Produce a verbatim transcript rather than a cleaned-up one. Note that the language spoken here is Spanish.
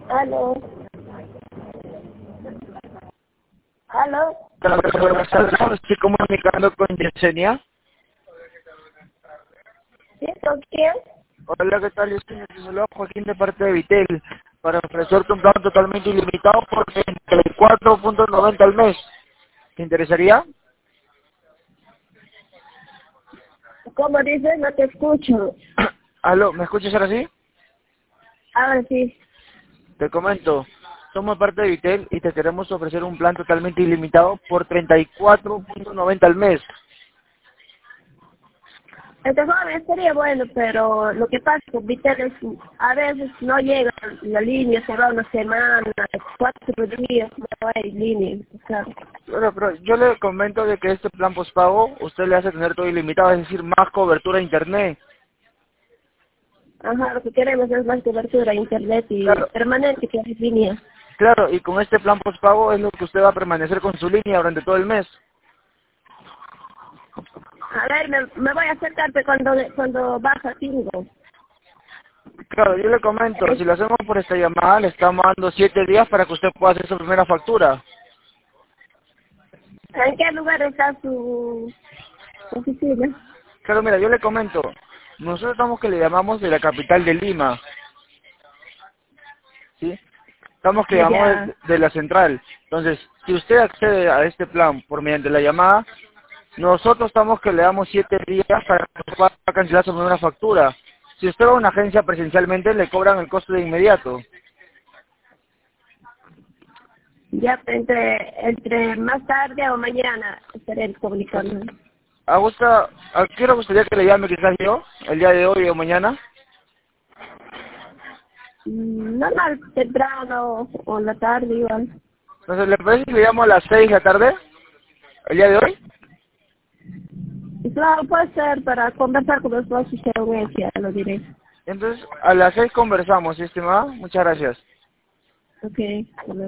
Aló. Aló. Buenas tardes, me estoy comunicando con Yesenia. ¿Sí? ¿Con quién? Hola, ¿qué tal? Yo soy el saludo Joaquín de parte de Vitel para ofrecerte un plan totalmente ilimitado por treinta y cuatro punto noventa al mes. ¿Te interesaría? ¿Cómo dices? No te escucho. Aló, ¿me escuchas ahora sí? Ahora sí. Te comento, somos parte de Vitel y te queremos ofrecer un plan totalmente ilimitado por treinta y cuatro punto noventa al mes. Este joven sería bueno, pero lo que pasa con Vitel es a veces no llega la línea, se va una semana, cuatro días, no hay línea. O sea, Bueno, pero yo le comento de que este plan postpago usted le hace tener todo ilimitado, es decir, más cobertura a internet. ajá, lo que queremos es más cobertura, internet y Claro, permanente que hay línea. claro, y con este plan postpago es lo que usted va a permanecer con su línea durante todo el mes. A ver, me, me voy a acercarte cuando cuando baja cinco. Claro, yo le comento, si lo hacemos por esta llamada, le estamos dando siete días para que usted pueda hacer su primera factura. ¿En qué lugar está su oficina? Claro, mira, yo le comento, nosotros estamos que le llamamos de la capital de Lima, ¿sí? Estamos que llamamos Ya. de, de la central. Entonces, si usted accede a este plan por mediante la llamada, nosotros estamos que le damos siete días para que pueda cancelar su primera factura. Si usted va a una agencia presencialmente, le cobran el costo de inmediato. Ya entre, entre más tarde o mañana estaré comunicando. ¿A gusta, a qué hora gustaría que le llame quizás yo, el día de hoy o mañana? Mm, Normal, temprano o en la tarde igual. Entonces, ¿le parece si le llamo a las seis de la tarde, el día de hoy? Y claro, puede ser para conversar con los dos y se ya lo diré. Entonces, a las seis conversamos, ¿sí, estimada? Muchas gracias. Ok,